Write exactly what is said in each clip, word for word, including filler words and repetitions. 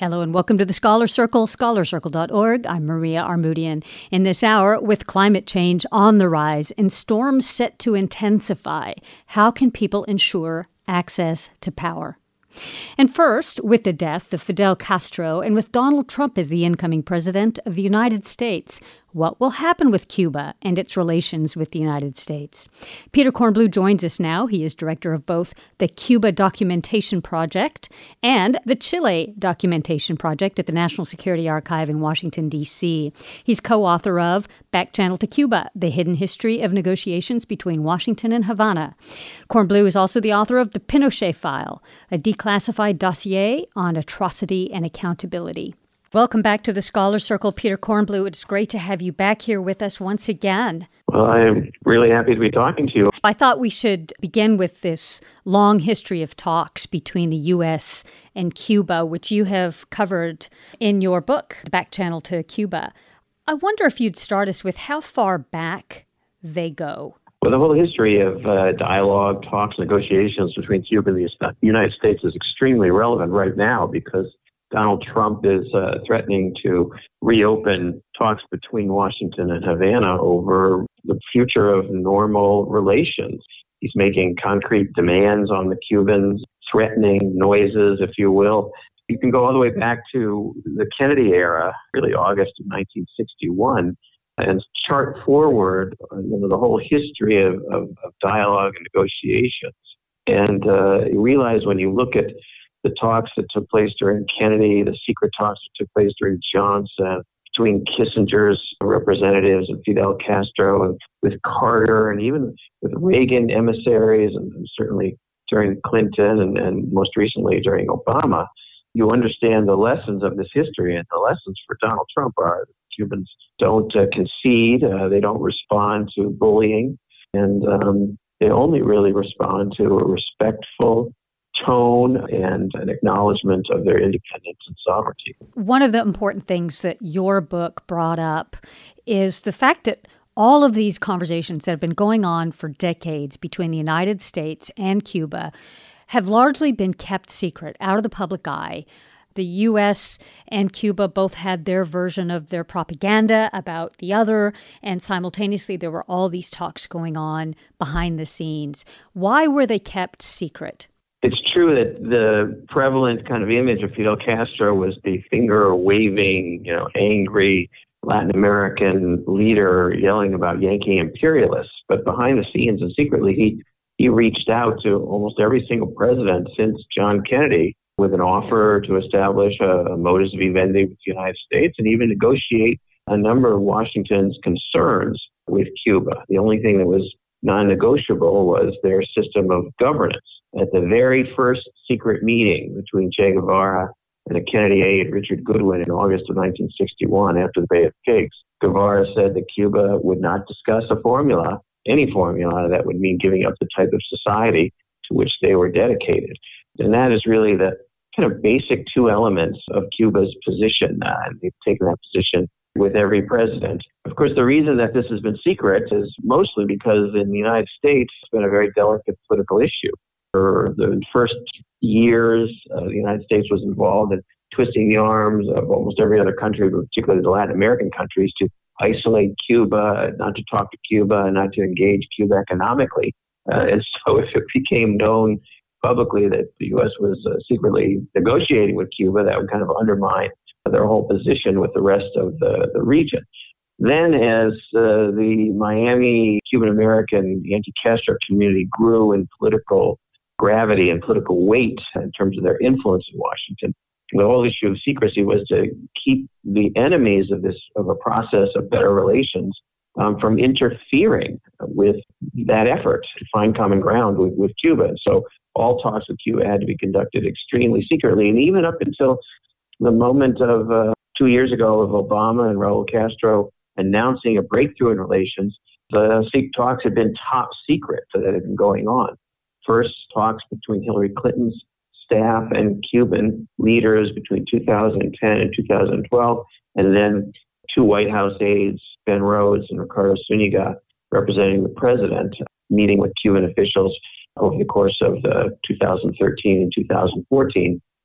Hello and welcome to the Scholar Circle, scholar circle dot org. I'm Maria Armoudian. In this hour, with climate change on the rise and storms set to intensify, how can people ensure access to power? And first, with the death of Fidel Castro and with Donald Trump as the incoming president of the United States, what will happen with Cuba and its relations with the United States? Peter Kornbluh joins us now. He is director of both the Cuba Documentation Project and the Chile Documentation Project at the National Security Archive in Washington, D C He's co-author of Back Channel to Cuba, The Hidden History of Negotiations Between Washington and Havana. Kornbluh is also the author of The Pinochet File, a declassified dossier on atrocity and accountability. Welcome back to the Scholar Circle, Peter Kornbluh. It's great to have you back here with us once again. Well, I'm really happy to be talking to you. I thought we should begin with this long history of talks between the U S and Cuba, which you have covered in your book, The Back Channel to Cuba. I wonder if you'd start us with how far back they go. Well, the whole history of uh, dialogue, talks, negotiations between Cuba and the United States is extremely relevant right now because Donald Trump is uh, threatening to reopen talks between Washington and Havana over the future of normal relations. He's making concrete demands on the Cubans, threatening noises, if you will. You can go all the way back to the Kennedy era, really August of nineteen sixty-one, and chart forward you know, the whole history of, of, of dialogue and negotiations. And uh, you realize when you look at the talks that took place during Kennedy, the secret talks that took place during Johnson, between Kissinger's representatives and Fidel Castro, and with Carter, and even with Reagan emissaries, and, and certainly during Clinton, and, and most recently during Obama, you understand the lessons of this history. And the lessons for Donald Trump are that Cubans don't uh, concede, uh, they don't respond to bullying, and um, they only really respond to a respectful tone and an acknowledgement of their independence and sovereignty. One of the important things that your book brought up is the fact that all of these conversations that have been going on for decades between the United States and Cuba have largely been kept secret, out of the public eye. The U S and Cuba both had their version of their propaganda about the other, and simultaneously there were all these talks going on behind the scenes. Why were they kept secret? It's true that the prevalent kind of image of Fidel Castro was the finger-waving, you know, angry Latin American leader yelling about Yankee imperialists. But behind the scenes and secretly, he, he reached out to almost every single president since John Kennedy with an offer to establish a, a modus vivendi with the United States and even negotiate a number of Washington's concerns with Cuba. The only thing that was non-negotiable was their system of governance. At the very first secret meeting between Che Guevara and a Kennedy aide, Richard Goodwin, in August of nineteen sixty-one, after the Bay of Pigs, Guevara said that Cuba would not discuss a formula, any formula, that would mean giving up the type of society to which they were dedicated. And that is really the kind of basic two elements of Cuba's position. Uh, and they've taken that position with every president. Of course, the reason that this has been secret is mostly because in the United States, it's been a very delicate political issue. For the first years, uh, the United States was involved in twisting the arms of almost every other country, but particularly the Latin American countries, to isolate Cuba, not to talk to Cuba, and not to engage Cuba economically. Uh, and so if it became known publicly that the U S was uh, secretly negotiating with Cuba, that would kind of undermine their whole position with the rest of the, the region. Then as uh, the Miami Cuban-American anti-Castro community grew in political gravity and political weight in terms of their influence in Washington, the whole issue of secrecy was to keep the enemies of this, of a process of better relations um, from interfering with that effort to find common ground with, with Cuba. And so all talks with Cuba had to be conducted extremely secretly. And even up until the moment of uh, two years ago of Obama and Raul Castro announcing a breakthrough in relations, the talks had been top secret that had been going on. First, talks between Hillary Clinton's staff and Cuban leaders between two thousand ten and two thousand twelve, and then two White House aides, Ben Rhodes and Ricardo Zuniga, representing the president, meeting with Cuban officials over the course of the two thousand thirteen and two thousand fourteen.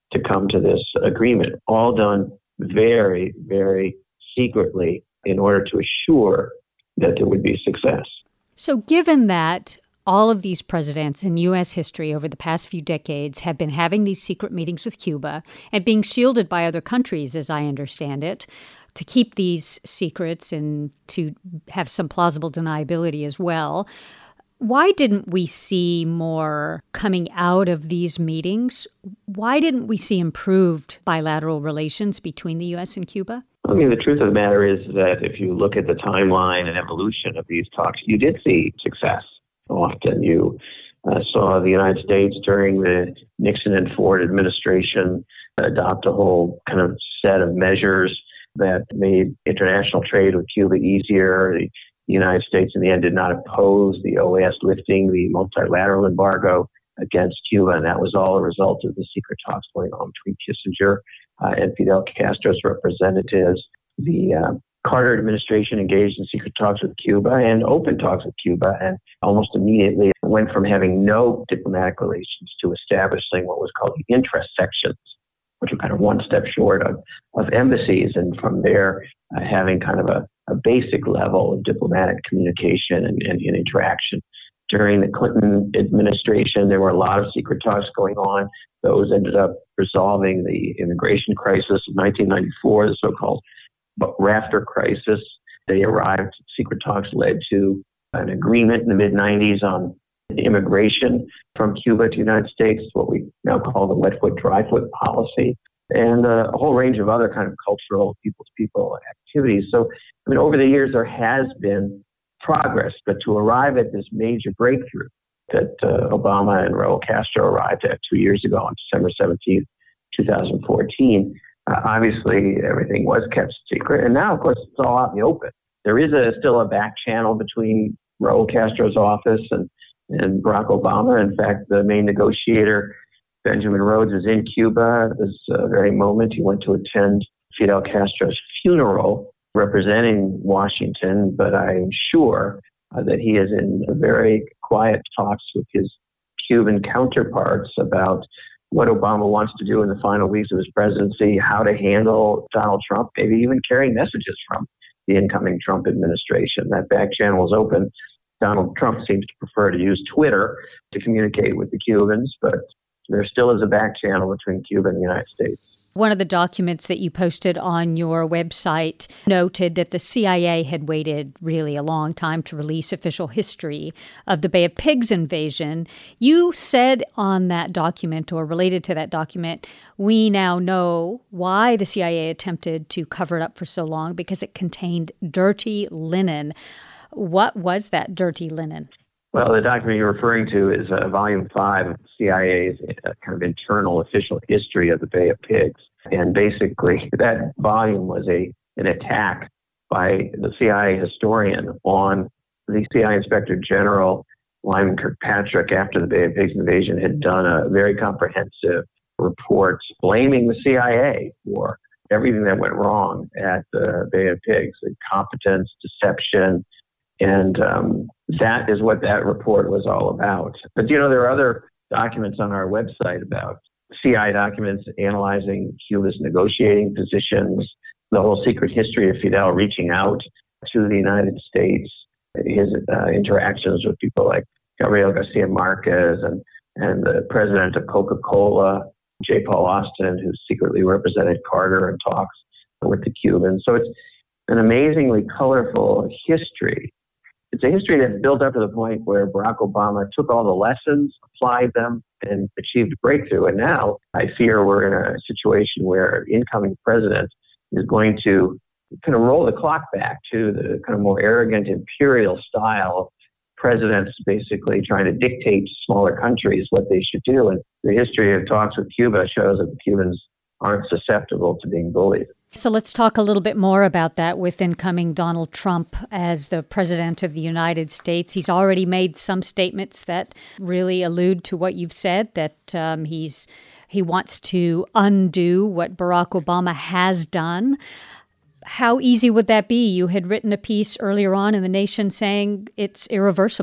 to come to this agreement, all done very, very secretly in order to assure that there would be success. So given that all of these presidents in U S history over the past few decades have been having these secret meetings with Cuba and being shielded by other countries, as I understand it, to keep these secrets and to have some plausible deniability as well, why didn't we see more coming out of these meetings? Why didn't we see improved bilateral relations between the U S and Cuba? I mean, the truth of the matter is that if you look at the timeline and evolution of these talks, you did see success. Often you uh, saw the United States during the Nixon and Ford administration adopt a whole kind of set of measures that made international trade with Cuba easier. The United States, in the end, did not oppose the O A S lifting the multilateral embargo against Cuba, and that was all a result of the secret talks going on between Kissinger uh, and Fidel Castro's representatives. The uh, Carter administration engaged in secret talks with Cuba and open talks with Cuba, and almost immediately went from having no diplomatic relations to establishing what was called the interest sections, which were kind of one step short of, of embassies, and from there uh, having kind of a, a basic level of diplomatic communication and, and, and interaction. During the Clinton administration, there were a lot of secret talks going on. Those ended up resolving the immigration crisis of nineteen ninety-four, the so-called Rafter crisis. They arrived, secret talks led to an agreement in the mid nineties on immigration from Cuba to the United States, what we now call the wet foot, dry foot policy, and uh, a whole range of other kind of cultural people-to-people activities. So, I mean, over the years, there has been progress, but to arrive at this major breakthrough that uh, Obama and Raul Castro arrived at two years ago on December seventeenth, twenty fourteen, uh, obviously everything was kept secret. And now, of course, it's all out in the open. There is a, still a back channel between Raul Castro's office and, and Barack Obama. In fact, the main negotiator, Benjamin Rhodes, is in Cuba at this uh, very moment. He went to attend Fidel Castro's funeral representing Washington, but I'm sure uh, that he is in very quiet talks with his Cuban counterparts about what Obama wants to do in the final weeks of his presidency, how to handle Donald Trump, maybe even carrying messages from the incoming Trump administration. That back channel is open. Donald Trump seems to prefer to use Twitter to communicate with the Cubans, but there still is a back channel between Cuba and the United States. One of the documents that you posted on your website noted that the C I A had waited really a long time to release official history of the Bay of Pigs invasion. You said on that document, or related to that document, we now know why the C I A attempted to cover it up for so long, because it contained dirty linen. What was that dirty linen? Well, the document you're referring to is uh, Volume five of the C I A's uh, kind of internal official history of the Bay of Pigs. And basically, that volume was a an attack by the C I A historian on the C I A Inspector General, Lyman Kirkpatrick, after the Bay of Pigs invasion, had done a very comprehensive report blaming the C I A for everything that went wrong at the Bay of Pigs, incompetence, deception, and um, that is what that report was all about. But, you know, there are other documents on our website about C I A documents analyzing Cuba's negotiating positions, the whole secret history of Fidel reaching out to the United States, his uh, interactions with people like Gabriel Garcia Marquez and, and the president of Coca-Cola, J. Paul Austin, who secretly represented Carter in talks with the Cubans. So it's an amazingly colorful history. It's a history that's built up to the point where Barack Obama took all the lessons, applied them, and achieved a breakthrough. And now I fear we're in a situation where an incoming president is going to kind of roll the clock back to the kind of more arrogant imperial style of presidents basically trying to dictate to smaller countries what they should do. And the history of talks with Cuba shows that the Cubans aren't susceptible to being bullied. So let's talk a little bit more about that with incoming Donald Trump as the president of the United States. He's already made some statements that really allude to what you've said, that um, he's he wants to undo what Barack Obama has done. How easy would that be? You had written a piece earlier on in The Nation saying it's irreversible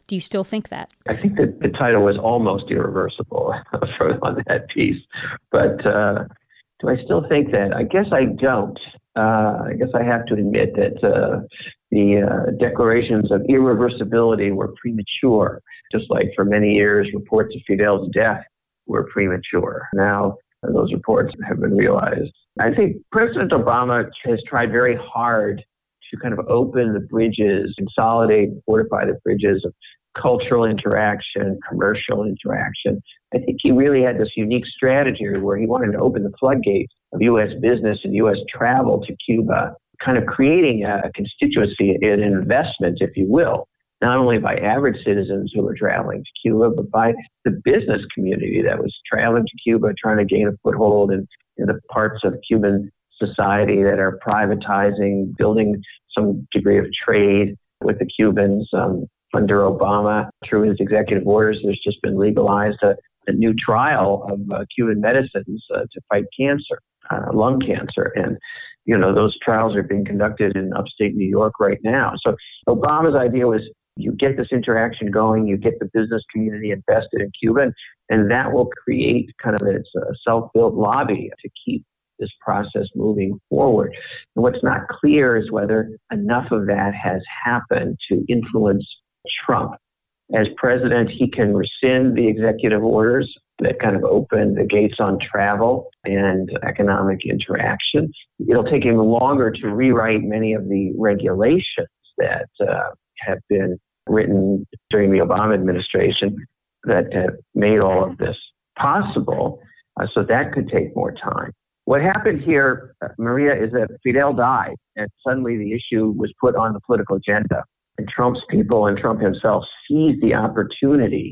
Do you still think that? I think that the title was almost irreversible for, on that piece. But uh, do I still think that? I guess I don't. Uh, I guess I have to admit that uh, the uh, declarations of irreversibility were premature, just like for many years reports of Fidel's death were premature. Now those reports have been realized. I think President Obama has tried very hard to kind of open the bridges, consolidate, fortify the bridges of cultural interaction, commercial interaction. I think he really had this unique strategy where he wanted to open the floodgates of U S business and U S travel to Cuba, kind of creating a constituency, an investment, if you will, not only by average citizens who were traveling to Cuba, but by the business community that was traveling to Cuba, trying to gain a foothold in, in the parts of Cuban society that are privatizing, building some degree of trade with the Cubans. Um, under Obama, through his executive orders, there's just been legalized a, a new trial of uh, Cuban medicines uh, to fight cancer, uh, lung cancer. And, you know, those trials are being conducted in upstate New York right now. So Obama's idea was you get this interaction going, you get the business community invested in Cuba, and that will create kind of a self-built lobby to keep this process moving forward. And what's not clear is whether enough of that has happened to influence Trump. As president, he can rescind the executive orders that kind of open the gates on travel and economic interaction. It'll take him longer to rewrite many of the regulations that uh, have been written during the Obama administration that have made all of this possible. Uh, so that could take more time. What happened here, uh, Maria, is that Fidel died, and suddenly the issue was put on the political agenda. And Trump's people and Trump himself seized the opportunity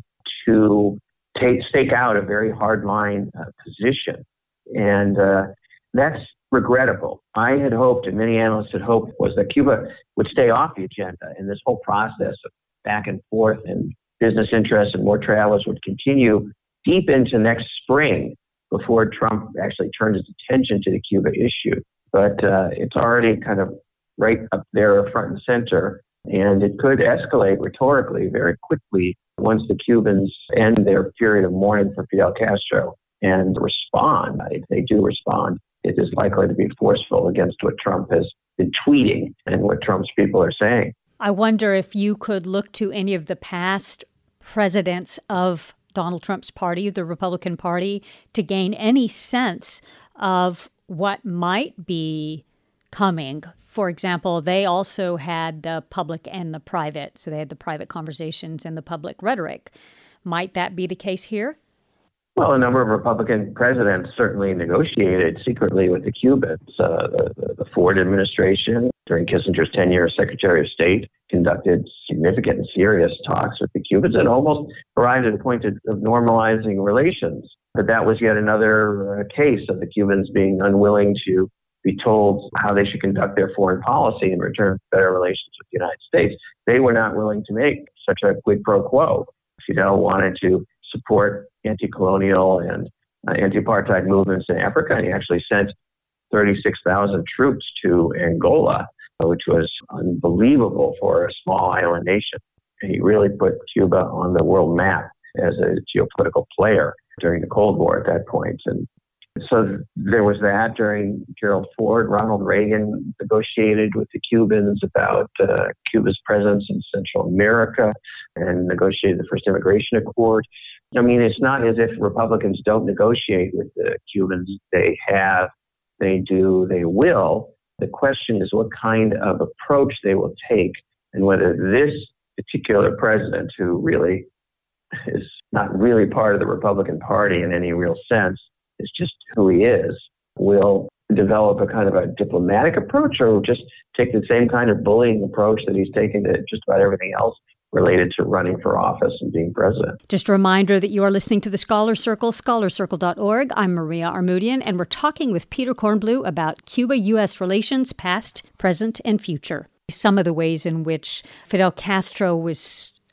to take, stake out a very hardline uh, position. And uh, that's regrettable. I had hoped, and many analysts had hoped, was that Cuba would stay off the agenda, and this whole process of back and forth and business interests and more travelers would continue deep into next spring before Trump actually turned his attention to the Cuba issue. But uh, it's already kind of right up there front and center. And it could escalate rhetorically very quickly once the Cubans end their period of mourning for Fidel Castro and respond. If they do respond, it is likely to be forceful against what Trump has been tweeting and what Trump's people are saying. I wonder if you could look to any of the past presidents of Donald Trump's party, the Republican Party, to gain any sense of what might be coming. For example, they also had the public and the private. So they had the private conversations and the public rhetoric. Might that be the case here? Well, a number of Republican presidents certainly negotiated secretly with the Cubans. Uh, the, the Ford administration, during Kissinger's tenure as Secretary of State, conducted significant and serious talks with the Cubans and almost arrived at a point of, of normalizing relations. But that was yet another uh, case of the Cubans being unwilling to be told how they should conduct their foreign policy in return for better relations with the United States. They were not willing to make such a quid pro quo. Fidel wanted to support anti-colonial and uh, anti-apartheid movements in Africa, and he actually sent thirty-six thousand troops to Angola, which was unbelievable for a small island nation. And he really put Cuba on the world map as a geopolitical player during the Cold War at that point. And so there was that during Gerald Ford. Ronald Reagan negotiated with the Cubans about uh, Cuba's presence in Central America and negotiated the first immigration accord. I mean, it's not as if Republicans don't negotiate with the Cubans. They have, they do, they will. The question is what kind of approach they will take and whether this particular president, who really is not really part of the Republican Party in any real sense, is just who he is, will develop a kind of a diplomatic approach or just take the same kind of bullying approach that he's taken to just about everything else related to running for office and being president. Just a reminder that you are listening to the Scholar Circle, scholar circle dot org. I'm Maria Armoudian, and we're talking with Peter Kornbluh about Cuba-U S relations, past, present, and future. Some of the ways in which Fidel Castro was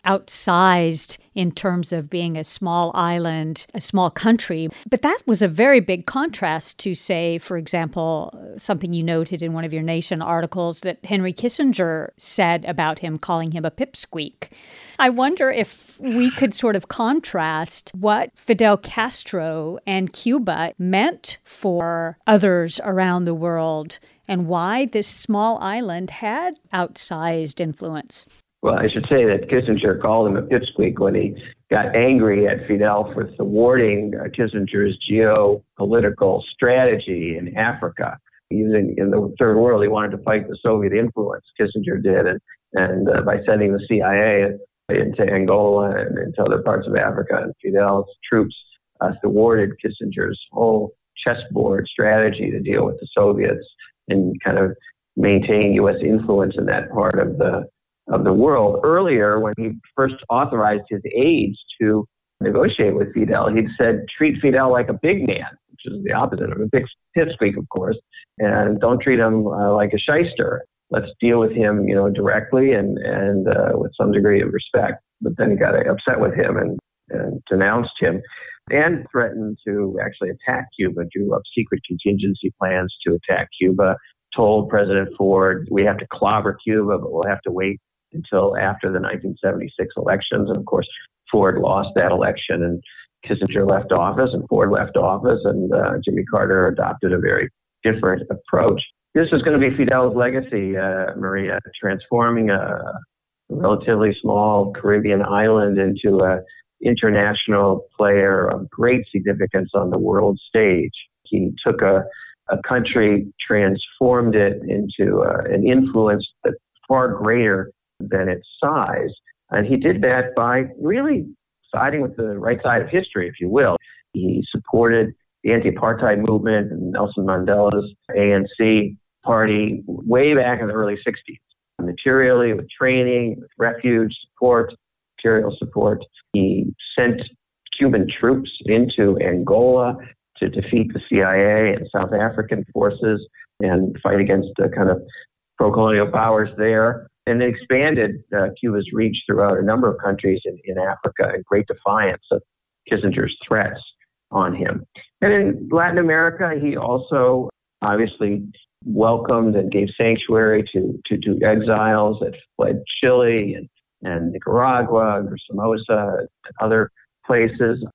outsized in terms of being a small island, a small country. But that was a very big contrast to, say, for example, something you noted in one of your Nation articles that Henry Kissinger said about him, calling him a pipsqueak. I wonder if we could sort of contrast what Fidel Castro and Cuba meant for others around the world and why this small island had outsized influence. Well, I should say that Kissinger called him a pipsqueak when he got angry at Fidel for thwarting uh, Kissinger's geopolitical strategy in Africa. Using in the third world, he wanted to fight the Soviet influence. Kissinger did, and and uh, by sending the C I A into Angola and into other parts of Africa, and Fidel's troops uh, thwarted Kissinger's whole chessboard strategy to deal with the Soviets and kind of maintain U S influence in that part of the of the world. Earlier, when he first authorized his aides to negotiate with Fidel, he'd said, treat Fidel like a big man, which is the opposite of a big pipsqueak, of course, and don't treat him uh, like a shyster. Let's deal with him, you know, directly and, and uh, with some degree of respect. But then he got upset with him and, and denounced him and threatened to actually attack Cuba, drew up secret contingency plans to attack Cuba, told President Ford, we have to clobber Cuba, but we'll have to wait until after the nineteen seventy-six elections. And of course, Ford lost that election and Kissinger left office and Ford left office and uh, Jimmy Carter adopted a very different approach. This is going to be Fidel's legacy, uh, Maria, transforming a relatively small Caribbean island into an international player of great significance on the world stage. He took a, a country, transformed it into uh, an influence that's far greater than its size. And he did that by really siding with the right side of history, if you will. He supported the anti-apartheid movement and Nelson Mandela's A N C party way back in the early sixties. Materially, with training, with refuge support, material support. He sent Cuban troops into Angola to defeat the C I A and South African forces and fight against the kind of pro-colonial powers there. And then expanded uh, Cuba's reach throughout a number of countries in, in Africa in great defiance of Kissinger's threats on him. And in Latin America, he also obviously welcomed and gave sanctuary to, to, to exiles that fled Chile and, and Nicaragua and Somoza and other places.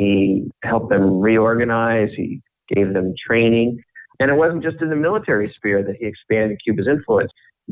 He helped them reorganize. He gave them training. And it wasn't just in the military sphere that he expanded Cuba's influence.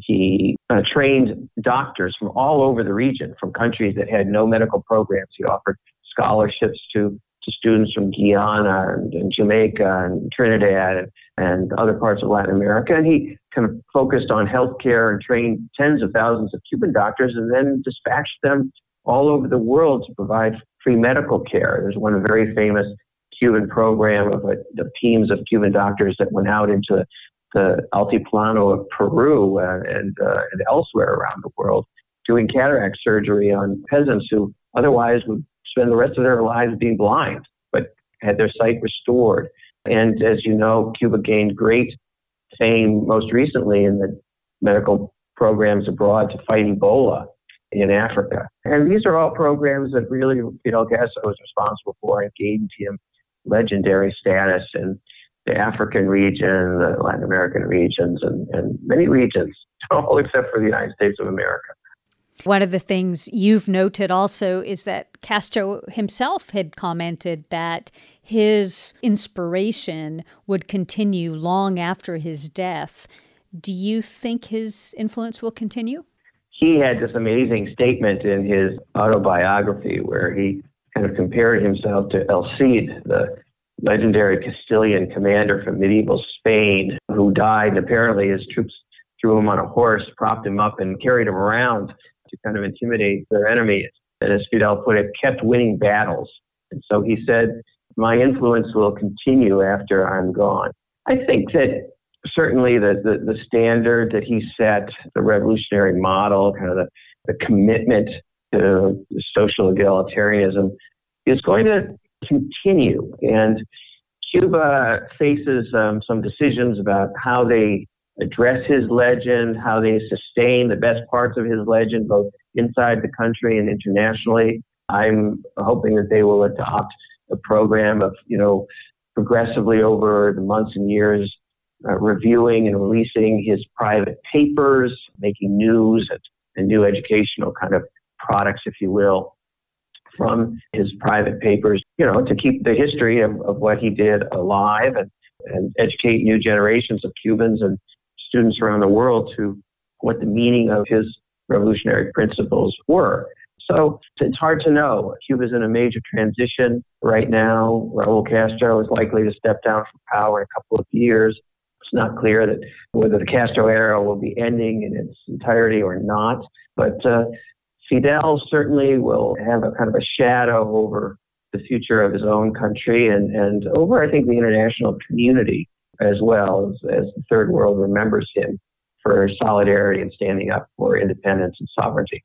He uh, trained doctors from all over the region, from countries that had no medical programs. He offered scholarships to, to students from Guyana and, and Jamaica and Trinidad and, and other parts of Latin America. And he kind of focused on healthcare and trained tens of thousands of Cuban doctors and then dispatched them all over the world to provide free medical care. There's one very famous Cuban program of a, the teams of Cuban doctors that went out into the Altiplano of Peru uh, and, uh, and elsewhere around the world, doing cataract surgery on peasants who otherwise would spend the rest of their lives being blind, but had their sight restored. And as you know, Cuba gained great fame most recently in the medical programs abroad to fight Ebola in Africa. And these are all programs that really Fidel Castro was responsible for and gained him legendary status in the African region, the Latin American regions, and, and many regions, all except for the United States of America. One of the things you've noted also is that Castro himself had commented that his inspiration would continue long after his death. Do you think his influence will continue? He had this amazing statement in his autobiography where he kind of compared himself to El Cid, the legendary Castilian commander from medieval Spain who died. And apparently his troops threw him on a horse, propped him up, and carried him around to kind of intimidate their enemies. And as Fidel put it, kept winning battles. And so he said, my influence will continue after I'm gone. I think that certainly the, the, the standard that he set, the revolutionary model, kind of the, the commitment to social egalitarianism is going to continue. And Cuba faces um, some decisions about how they address his legend, how they sustain the best parts of his legend, both inside the country and internationally. I'm hoping that they will adopt a program of, you know, progressively over the months and years, uh, reviewing and releasing his private papers, making news and, and new educational kind of products, if you will, from his private papers, you know, to keep the history of, of what he did alive and, and educate new generations of Cubans and students around the world to what the meaning of his revolutionary principles were. So it's hard to know. Cuba's in a major transition right now. Raul Castro is likely to step down from power in a couple of years. It's not clear that whether the Castro era will be ending in its entirety or not. But uh, Fidel certainly will have a kind of a shadow over the future of his own country and, and over, I think, the international community as well, as, as the Third World remembers him for solidarity and standing up for independence and sovereignty.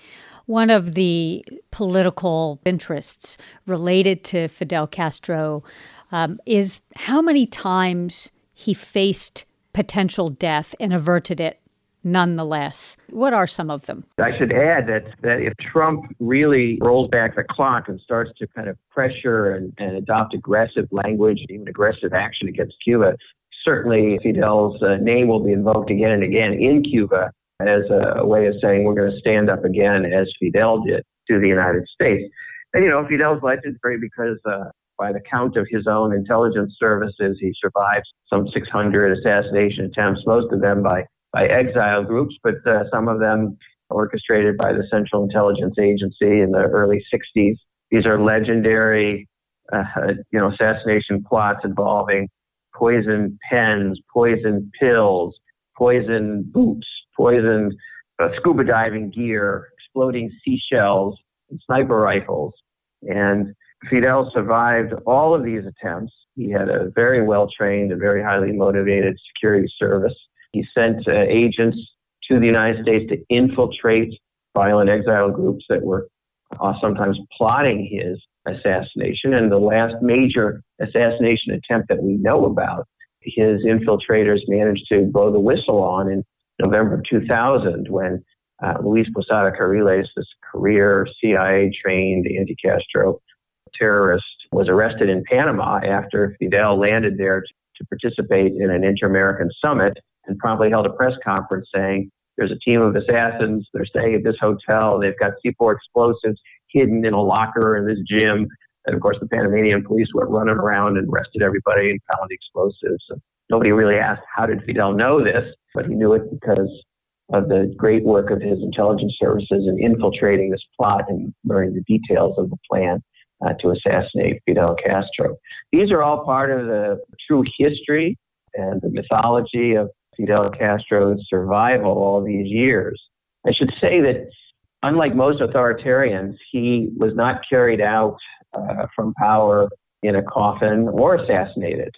One of the political interests related to Fidel Castro um, is how many times he faced potential death and averted it nonetheless. What are some of them? I should add that, that if Trump really rolls back the clock and starts to kind of pressure and, and adopt aggressive language, even aggressive action against Cuba, certainly Fidel's uh, name will be invoked again and again in Cuba as a, a way of saying we're going to stand up again as Fidel did to the United States. And, you know, Fidel's legendary because uh, by the count of his own intelligence services, he survived some six hundred assassination attempts, most of them by by exile groups, but uh, some of them orchestrated by the Central Intelligence Agency in the early sixties. These are legendary, uh, you know, assassination plots involving poison pens, poison pills, poison boots, poison uh, scuba diving gear, exploding seashells, and sniper rifles. And Fidel survived all of these attempts. He had a very well-trained and very highly motivated security service. He sent uh, agents to the United States to infiltrate violent exile groups that were uh, sometimes plotting his assassination. And the last major assassination attempt that we know about, his infiltrators managed to blow the whistle on in November of two thousand when uh, Luis Posada Carriles, this career C I A-trained anti-Castro terrorist, was arrested in Panama after Fidel landed there to, to participate in an inter-American summit, and promptly held a press conference saying, there's a team of assassins, they're staying at this hotel, they've got C four explosives hidden in a locker in this gym. And of course, the Panamanian police went running around and arrested everybody and found the explosives. And nobody really asked, how did Fidel know this? But he knew it because of the great work of his intelligence services in infiltrating this plot and learning the details of the plan uh, to assassinate Fidel Castro. These are all part of the true history and the mythology of Fidel Castro's survival all these years. I should say that unlike most authoritarians, he was not carried out uh, from power in a coffin or assassinated.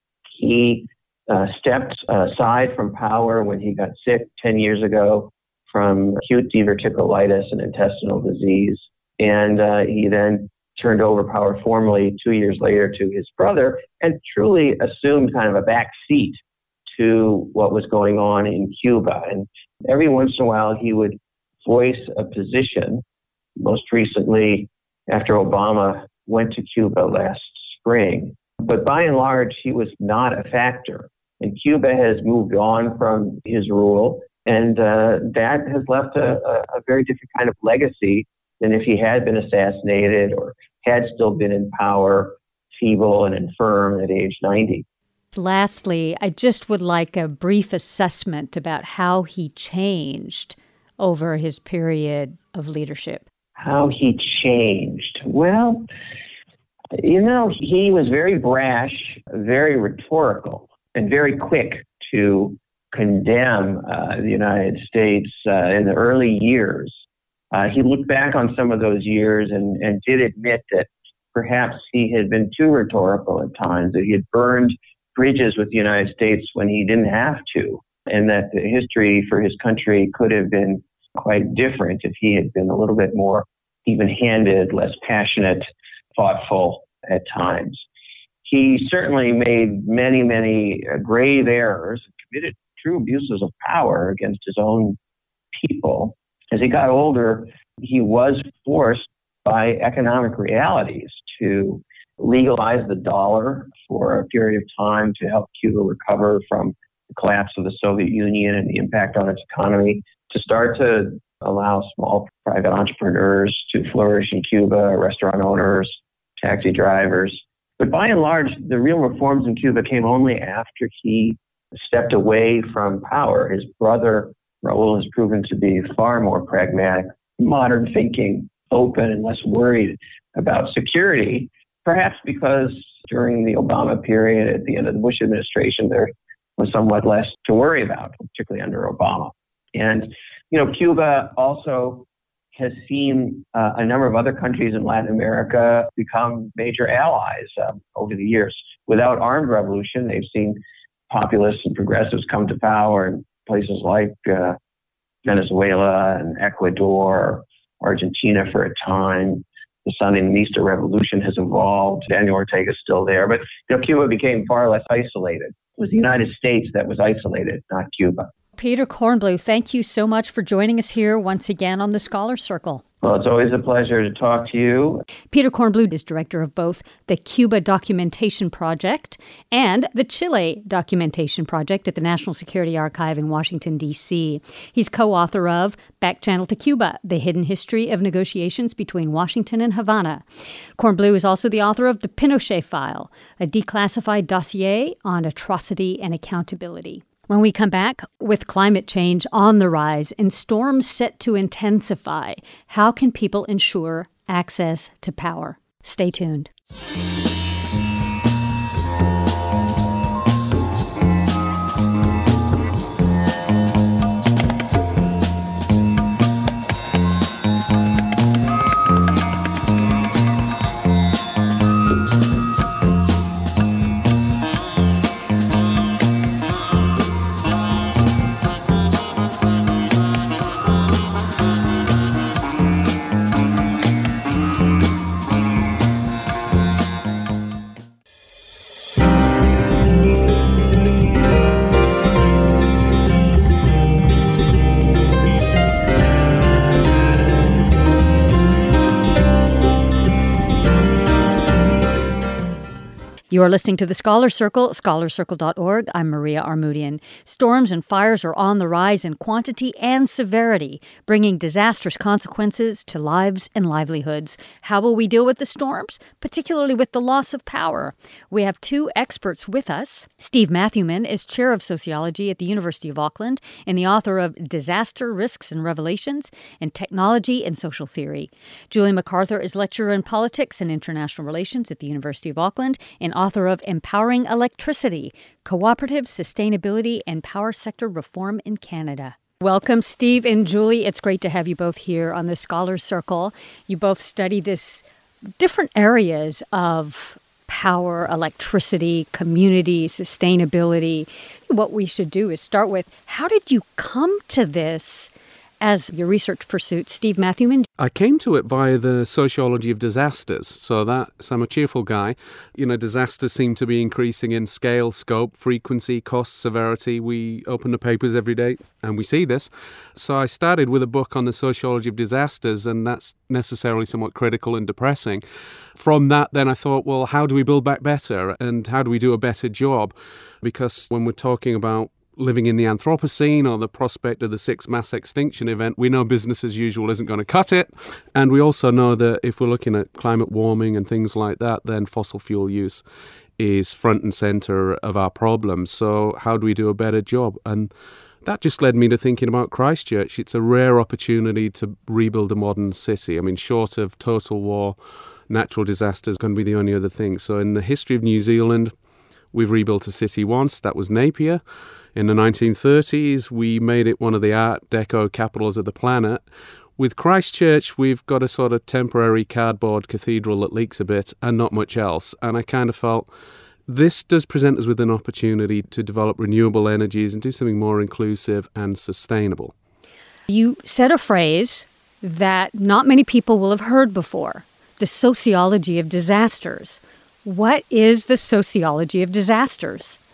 He uh, stepped aside from power when he got sick ten years ago from acute diverticulitis, an intestinal disease. And uh, he then turned over power formally two years later to his brother and truly assumed kind of a back seat to what was going on in Cuba. And every once in a while, he would voice a position. Most recently, after Obama went to Cuba last spring. But by and large, he was not a factor. And Cuba has moved on from his rule, and uh, that has left a, a very different kind of legacy than if he had been assassinated or had still been in power, feeble and infirm at age ninety. Lastly, I just would like a brief assessment about how he changed over his period of leadership. How he changed? Well, you know, he was very brash, very rhetorical, and very quick to condemn uh, the United States uh, in the early years. Uh, he looked back on some of those years and, and did admit that perhaps he had been too rhetorical at times, that he had burned bridges with the United States when he didn't have to, and that the history for his country could have been quite different if he had been a little bit more even-handed, less passionate, thoughtful at times. He certainly made many, many uh, grave errors, committed true abuses of power against his own people. As he got older, he was forced by economic realities to legalize the dollar for a period of time to help Cuba recover from the collapse of the Soviet Union and the impact on its economy, to start to allow small private entrepreneurs to flourish in Cuba, restaurant owners, taxi drivers. But by and large, the real reforms in Cuba came only after he stepped away from power. His brother, Raul, has proven to be far more pragmatic, modern thinking, open, and less worried about security, perhaps because during the Obama period, at the end of the Bush administration, there was somewhat less to worry about, particularly under Obama. And, you know, Cuba also has seen uh, a number of other countries in Latin America become major allies um, over the years. Without armed revolution, they've seen populists and progressives come to power in places like uh, Venezuela and Ecuador, Argentina for a time. The Sandinista revolution has evolved. Daniel Ortega is still there. But you know, Cuba became far less isolated. It was the United States that was isolated, not Cuba. Peter Kornbluh, thank you so much for joining us here once again on the Scholar Circle. Well, it's always a pleasure to talk to you. Peter Kornbluh is director of both the Cuba Documentation Project and the Chile Documentation Project at the National Security Archive in Washington, D C. He's co-author of Back Channel to Cuba, The Hidden History of Negotiations Between Washington and Havana. Kornbluh is also the author of The Pinochet File, a declassified dossier on atrocity and accountability. When we come back, with climate change on the rise and storms set to intensify, how can people ensure access to power? Stay tuned. You are listening to the Scholar Circle, scholar circle dot org. I'm Maria Armoudian. Storms and fires are on the rise in quantity and severity, bringing disastrous consequences to lives and livelihoods. How will we deal with the storms, particularly with the loss of power? We have two experts with us. Steve Matthewman is chair of sociology at the University of Auckland and the author of Disaster Risks and Revelations and Technology and Social Theory. Julie MacArthur is lecturer in politics and international relations at the University of Auckland and author of Empowering Electricity, Cooperative Sustainability and Power Sector Reform in Canada. Welcome, Steve and Julie. It's great to have you both here on the Scholars Circle. You both study this different areas of power, electricity, community, sustainability. What we should do is start with, how did you come to this as your research pursuit? Steve Matthewman? I came to it via the sociology of disasters. So that's, I'm a cheerful guy. You know, disasters seem to be increasing in scale, scope, frequency, cost, severity. We open the papers every day and we see this. So I started with a book on the sociology of disasters, and that's necessarily somewhat critical and depressing. From that, then I thought, well, how do we build back better and how do we do a better job? Because when we're talking about living in the Anthropocene or the prospect of the sixth mass extinction event, we know business as usual isn't going to cut it. And we also know that if we're looking at climate warming and things like that, then fossil fuel use is front and center of our problems. So how do we do a better job? And that just led me to thinking about Christchurch. It's a rare opportunity to rebuild a modern city. I mean, short of total war, natural disasters can be the only other thing. So in the history of New Zealand, we've rebuilt a city once. That was Napier. In the nineteen thirties, we made it one of the Art Deco capitals of the planet. With Christchurch, we've got a sort of temporary cardboard cathedral that leaks a bit and not much else. And I kind of felt this does present us with an opportunity to develop renewable energies and do something more inclusive and sustainable. You said a phrase that not many people will have heard before, the sociology of disasters. What is the sociology of disasters?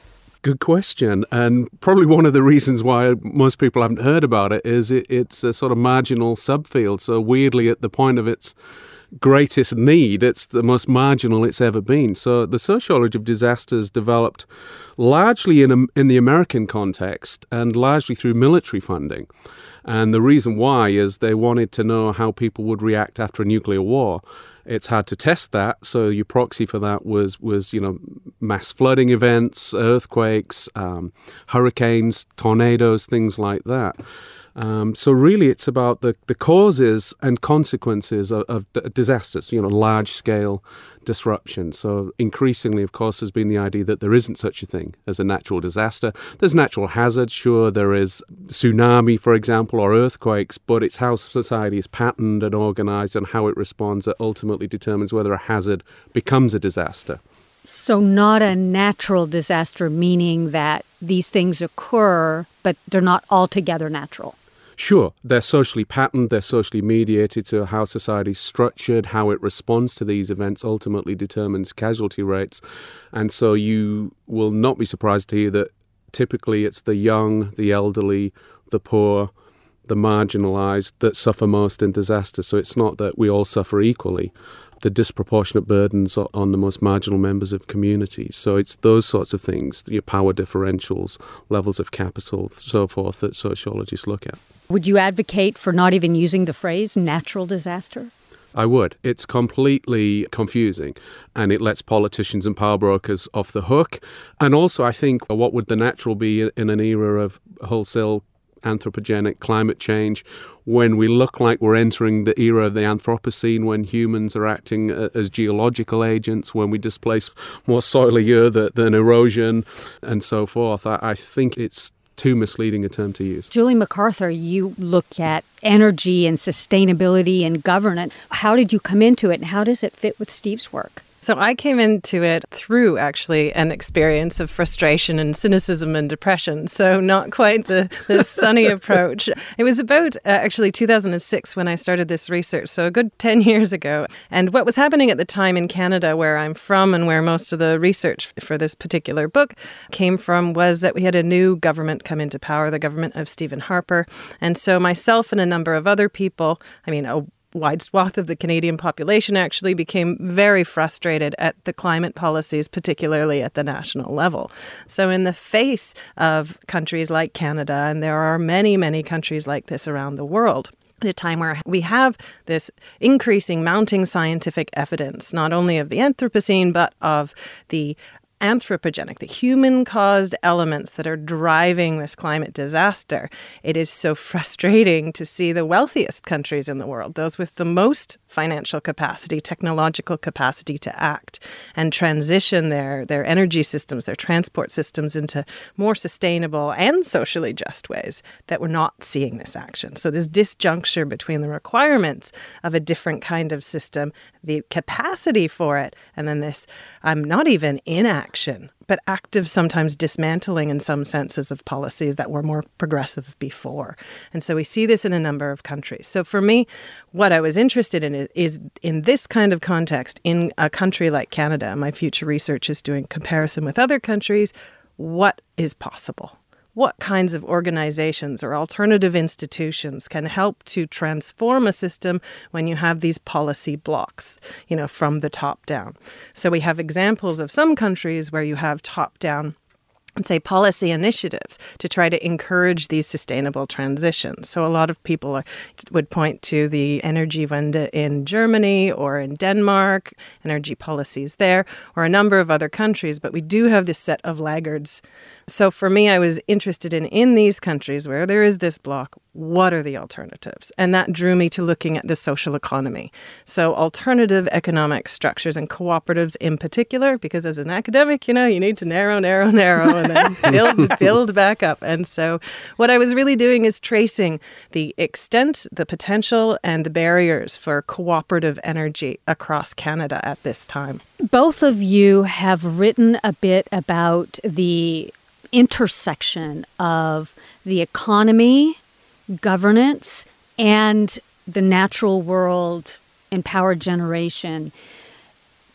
good question. And probably one of the reasons why most people haven't heard about it is it, it's a sort of marginal subfield. So weirdly, at the point of its greatest need, it's the most marginal it's ever been. So the sociology of disasters developed largely in, a, in the American context and largely through military funding. And the reason why is they wanted to know how people would react after a nuclear war. It's hard to test that, so your proxy for that was, was you know, mass flooding events, earthquakes, um, hurricanes, tornadoes, things like that. Um, so really it's about the, the causes and consequences of, of disasters, you know, large-scale disruption. So increasingly, of course, has been the idea that there isn't such a thing as a natural disaster. There's natural hazards, sure, there is tsunami, for example, or earthquakes, but it's how society is patterned and organized and how it responds that ultimately determines whether a hazard becomes a disaster. So not a natural disaster, meaning that these things occur, but they're not altogether natural. Sure, they're socially patterned, they're socially mediated, so how society's structured, how it responds to these events ultimately determines casualty rates. And so you will not be surprised to hear that typically it's the young, the elderly, the poor, the marginalized that suffer most in disaster. So it's not that we all suffer equally. The disproportionate burdens on the most marginal members of communities. So it's those sorts of things, your power differentials, levels of capital, so forth, that sociologists look at. Would you advocate for not even using the phrase natural disaster? I would. It's completely confusing, and it lets politicians and power brokers off the hook. And also, I think, what would the natural be in an era of wholesale anthropogenic climate change, when we look like we're entering the era of the Anthropocene, when humans are acting as geological agents, when we displace more soily earth than erosion, and so forth. I, I think it's too misleading a term to use. Julie MacArthur, you look at energy and sustainability and governance. How did you come into it, and how does it fit with Steve's work? So I came into it through actually an experience of frustration and cynicism and depression. So not quite the, the sunny approach. It was about uh, actually two thousand six when I started this research, so a good ten years ago. And what was happening at the time in Canada, where I'm from and where most of the research for this particular book came from, was that we had a new government come into power, the government of Stephen Harper. And so myself and a number of other people, I mean, a wide swath of the Canadian population actually became very frustrated at the climate policies, particularly at the national level. So in the face of countries like Canada, and there are many, many countries like this around the world, at a time where we have this increasing, mounting scientific evidence, not only of the Anthropocene, but of the anthropogenic, the human-caused elements that are driving this climate disaster, it is so frustrating to see the wealthiest countries in the world, those with the most financial capacity, technological capacity to act and transition their, their energy systems, their transport systems into more sustainable and socially just ways, that we're not seeing this action. So this disjuncture between the requirements of a different kind of system, the capacity for it, and then this, I'm not even inaction, action, but active, sometimes dismantling in some senses of policies that were more progressive before. And so we see this in a number of countries. So for me, what I was interested in is, is in this kind of context, in a country like Canada, my future research is doing comparison with other countries, what is possible? What kinds of organizations or alternative institutions can help to transform a system when you have these policy blocks, you know, from the top down? So we have examples of some countries where you have top-down, let's say, policy initiatives to try to encourage these sustainable transitions. So a lot of people are, would point to the Energiewende in Germany or in Denmark, energy policies there, or a number of other countries, but we do have this set of laggards. So for me, I was interested in, in these countries where there is this block, what are the alternatives? And that drew me to looking at the social economy. So alternative economic structures and cooperatives in particular, because as an academic, you know, you need to narrow, narrow, narrow, and then build, build back up. And so what I was really doing is tracing the extent, the potential, and the barriers for cooperative energy across Canada at this time. Both of you have written a bit about the intersection of the economy, governance, and the natural world and power generation.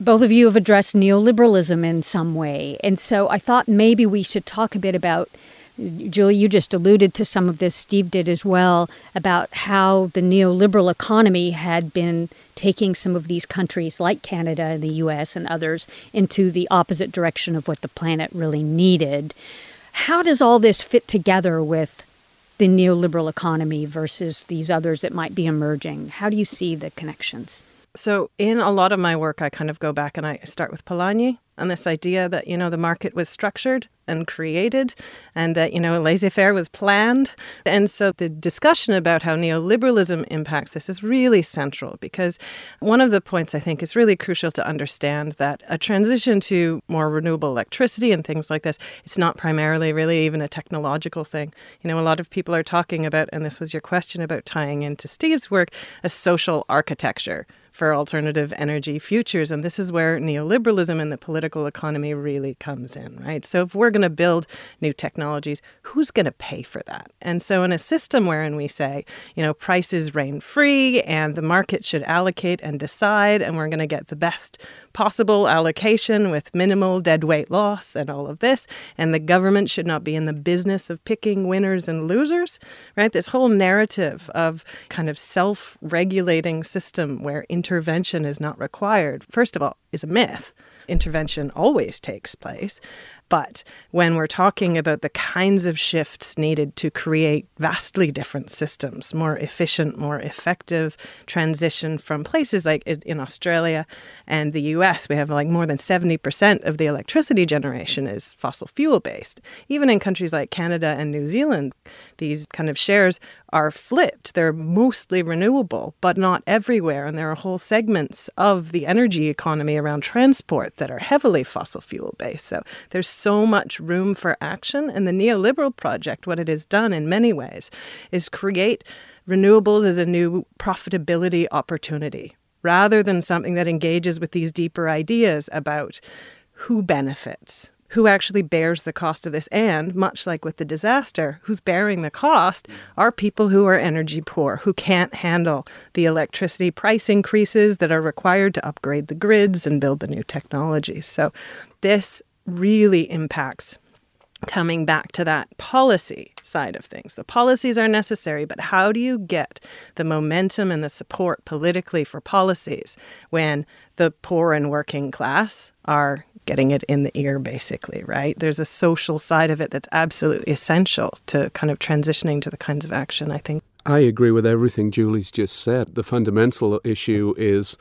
Both of you have addressed neoliberalism in some way. And so I thought maybe we should talk a bit about, Julie, you just alluded to some of this, Steve did as well, about how the neoliberal economy had been taking some of these countries like Canada and the U S and others into the opposite direction of what the planet really needed. How does all this fit together with the neoliberal economy versus these others that might be emerging? How do you see the connections? So in a lot of my work, I kind of go back and I start with Polanyi and this idea that, you know, the market was structured and created and that, you know, laissez-faire was planned. And so the discussion about how neoliberalism impacts this is really central, because one of the points I think is really crucial to understand that a transition to more renewable electricity and things like this, it's not primarily really even a technological thing. You know, a lot of people are talking about, and this was your question about tying into Steve's work, a social architecture for alternative energy futures. And this is where neoliberalism in the political economy really comes in, right? So if we're going to build new technologies, who's going to pay for that? And so in a system wherein we say, you know, prices reign free and the market should allocate and decide, and we're going to get the best possible allocation with minimal deadweight loss and all of this, and the government should not be in the business of picking winners and losers, right? This whole narrative of kind of self-regulating system where intervention is not required, first of all, is a myth. Intervention always takes place. But when we're talking about the kinds of shifts needed to create vastly different systems, more efficient, more effective transition from places like in Australia and the U S, we have like more than seventy percent of the electricity generation is fossil fuel based. Even in countries like Canada and New Zealand, these kind of shares are flipped. They're mostly renewable, but not everywhere. And there are whole segments of the energy economy around transport that are heavily fossil fuel based. So there's so much room for action. And the neoliberal project, what it has done in many ways, is create renewables as a new profitability opportunity, rather than something that engages with these deeper ideas about who benefits, who actually bears the cost of this. And much like with the disaster, who's bearing the cost are people who are energy poor, who can't handle the electricity price increases that are required to upgrade the grids and build the new technologies. So this really impacts coming back to that policy side of things. The policies are necessary, but how do you get the momentum and the support politically for policies when the poor and working class are getting it in the ear, basically, right? There's a social side of it that's absolutely essential to kind of transitioning to the kinds of action, I think. I agree with everything Julie's just said. The fundamental issue is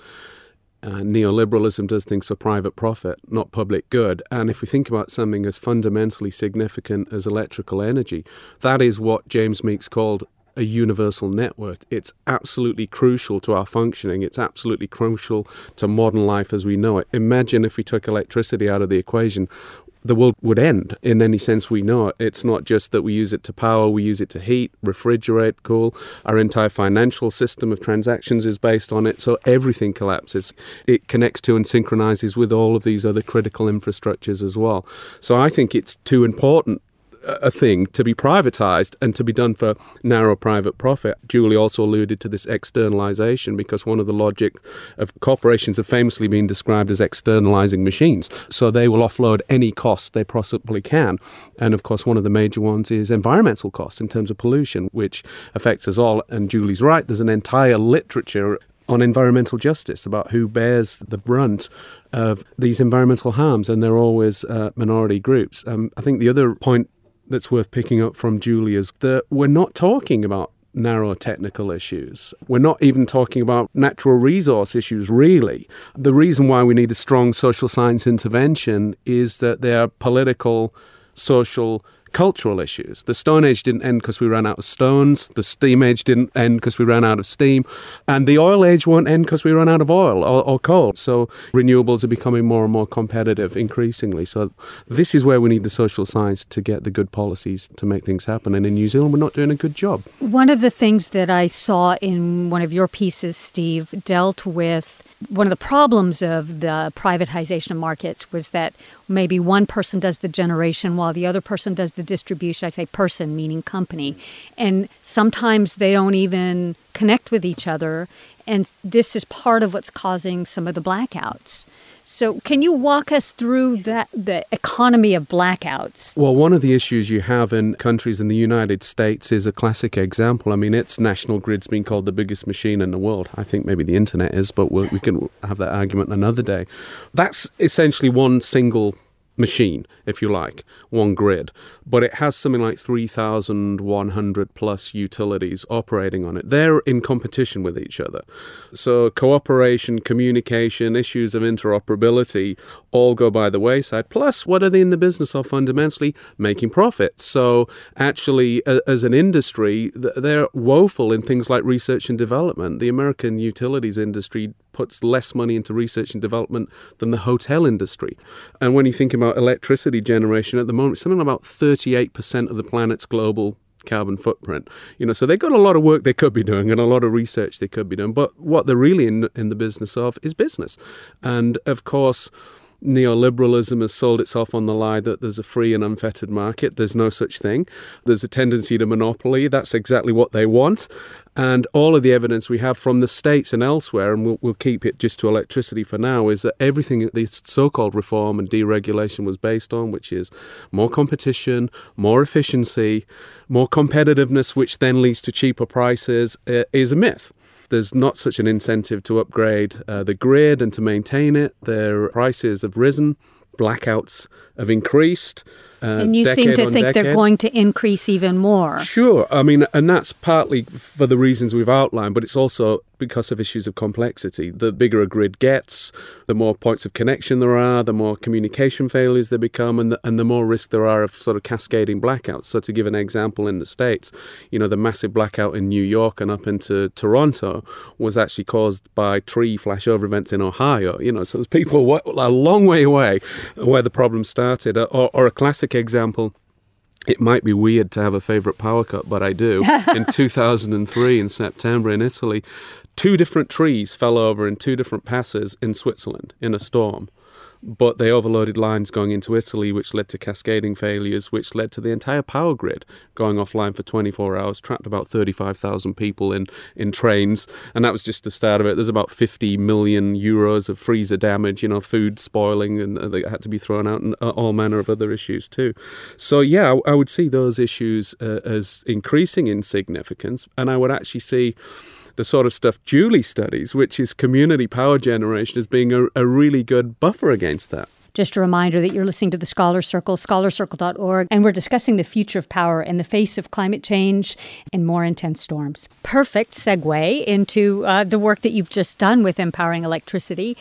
Uh, neoliberalism does things for private profit, not public good. And if we think about something as fundamentally significant as electrical energy, that is what James Meeks called a universal network. It's absolutely crucial to our functioning. It's absolutely crucial to modern life as we know it. Imagine if we took electricity out of the equation, the world would end in any sense we know it. It's not just that we use it to power, we use it to heat, refrigerate, cool. Our entire financial system of transactions is based on it, so everything collapses. It connects to and synchronizes with all of these other critical infrastructures as well. So I think it's too important a thing to be privatized and to be done for narrow private profit. Julie also alluded to this externalization, because one of the logic of corporations have famously been described as externalizing machines. So they will offload any cost they possibly can. And of course, one of the major ones is environmental costs in terms of pollution, which affects us all. And Julie's right, there's an entire literature on environmental justice about who bears the brunt of these environmental harms, and they're always uh, minority groups. Um, I think the other point that's worth picking up from Julie is that we're not talking about narrow technical issues. We're not even talking about natural resource issues, really. The reason why we need a strong social science intervention is that they are political, social, cultural issues. The Stone Age didn't end because we ran out of stones. The Steam Age didn't end because we ran out of steam. And the Oil Age won't end because we run out of oil or, or coal. So renewables are becoming more and more competitive increasingly. So this is where we need the social science to get the good policies to make things happen. And in New Zealand, we're not doing a good job. One of the things that I saw in one of your pieces, Steve, dealt with one of the problems of the privatization of markets was that maybe one person does the generation while the other person does the distribution. I say person, meaning company. And sometimes they don't even connect with each other. And this is part of what's causing some of the blackouts. So can you walk us through that, the economy of blackouts? Well, one of the issues you have in countries in the United States is a classic example. I mean, its national grid's been called the biggest machine in the world. I think maybe the internet is, but we'll, we can have that argument another day. That's essentially one single machine, if you like, one grid, but it has something like three thousand one hundred plus utilities operating on it. They're in competition with each other. So cooperation, communication, issues of interoperability all go by the wayside. Plus, what are they in the business of fundamentally? Making profits. So actually, as an industry, they're woeful in things like research and development. The American utilities industry puts less money into research and development than the hotel industry. And when you think about electricity generation at the moment, something about thirty-eight percent of the planet's global carbon footprint. You know, so they've got a lot of work they could be doing and a lot of research they could be doing. But what they're really in, in the business of is business. And of course, neoliberalism has sold itself on the lie that there's a free and unfettered market. There's no such thing. There's a tendency to monopoly. That's exactly what they want. And all of the evidence we have from the States and elsewhere, and we'll, we'll keep it just to electricity for now, is that everything that this so-called reform and deregulation was based on, which is more competition, more efficiency, more competitiveness, which then leads to cheaper prices, uh, is a myth. There's not such an incentive to upgrade uh, the grid and to maintain it. Their prices have risen. Blackouts have increased. Uh, and you seem to think decade. they're going to increase even more. Sure. I mean, and that's partly for the reasons we've outlined, but it's also because of issues of complexity. The bigger a grid gets, the more points of connection there are, the more communication failures there become, and the, and the more risk there are of sort of cascading blackouts. So to give an example in the States, you know, the massive blackout in New York and up into Toronto was actually caused by tree flashover events in Ohio. You know, so there's people a long way away where the problem started. Or, or a classic example, it might be weird to have a favourite power cut, but I do. In two thousand three, in September in Italy, two different trees fell over in two different passes in Switzerland in a storm. But they overloaded lines going into Italy, which led to cascading failures, which led to the entire power grid going offline for twenty-four hours, trapped about thirty-five thousand people in, in trains. And that was just the start of it. There's about fifty million euros of freezer damage, you know, food spoiling, and they had to be thrown out, and all manner of other issues too. So, yeah, I, I would see those issues uh, as increasing in significance. And I would actually see the sort of stuff Julie studies, which is community power generation, as being a, a really good buffer against that. Just a reminder that you're listening to the Scholar Circle, scholar circle dot org, and we're discussing the future of power in the face of climate change and more intense storms. Perfect segue into uh, the work that you've just done with Empowering Electricity.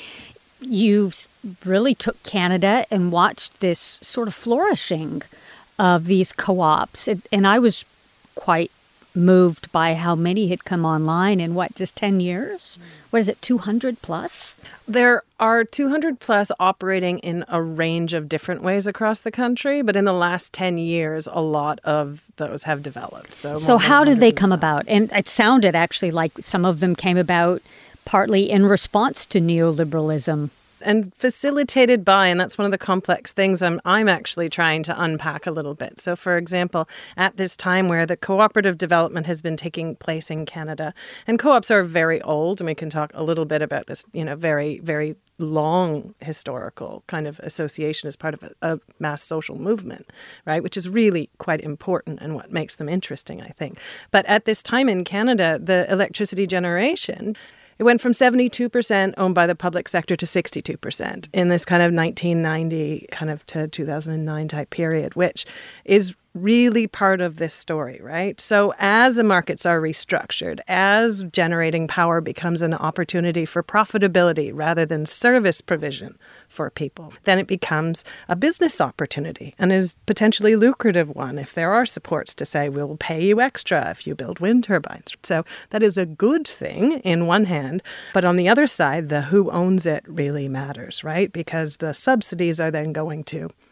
You really took Canada and watched this sort of flourishing of these co-ops, and, and I was quite moved by how many had come online in, what, just ten years? What is it, two hundred plus? There are two hundred plus operating in a range of different ways across the country, but in the last ten years, a lot of those have developed. So, so how did they come about? And it sounded actually like some of them came about partly in response to neoliberalism. And facilitated by, and that's one of the complex things I'm I'm actually trying to unpack a little bit. So, for example, at this time where the cooperative development has been taking place in Canada, and co-ops are very old, and we can talk a little bit about this, you know, very, very long historical kind of association as part of a, a mass social movement, right, which is really quite important and what makes them interesting, I think. But at this time in Canada, the electricity generation, it went from seventy-two percent owned by the public sector to sixty-two percent in this kind of nineteen ninety kind of to two thousand nine type period, which is really part of this story, right? So as the markets are restructured, as generating power becomes an opportunity for profitability rather than service provision for people, then it becomes a business opportunity and is potentially a lucrative one if there are supports to say, we'll pay you extra if you build wind turbines. So that is a good thing in one hand, but on the other side, the who owns it really matters, right? Because the subsidies are then going to